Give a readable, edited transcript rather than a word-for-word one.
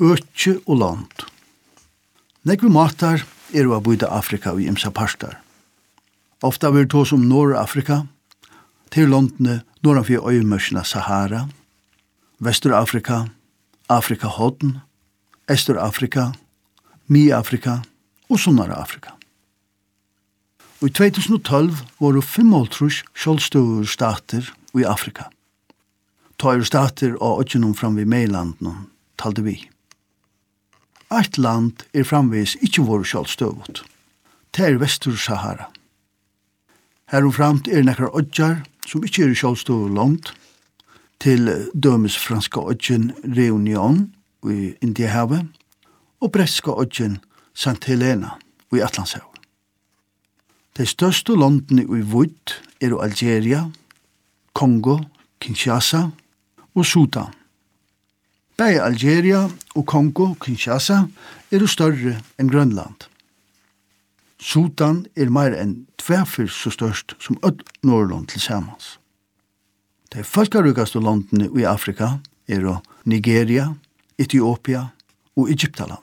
Øtje og land. Nekve matar å bøyda Afrika og imsa parstar. Ofta vil tås om Nord-Afrika, til landene nordanfor øymørsene Sahara, Vestur-Afrika, Afrika-Hodden, Estur-Afrika, Mi-Afrika og Sunnare-Afrika. Og i 2012 var det 55 sjálvstøvur stater i Afrika. Tøyre stater og åtjennom fram ved Meilanden talde vi. Eitt land framvis ikkje vore sjálvstøvut. Det Vestur-Sahara. Heromframt nekkar ådjar som ikkje sjálvstøvut langt, til dømes franska ådjen Réunion i Indiahavet og breska ådjen St. Helena i Atlantshavet. De største landene i Vudd Algeria, Kongo, Kinshasa og Sudan. Begge Algeria og Kongo, Kinshasa større enn Grønland. Sudan mer enn 2 så størst som Nordland til samans. De folkarikaste landene i Afrika Nigeria, Etiopia og Egyptaland.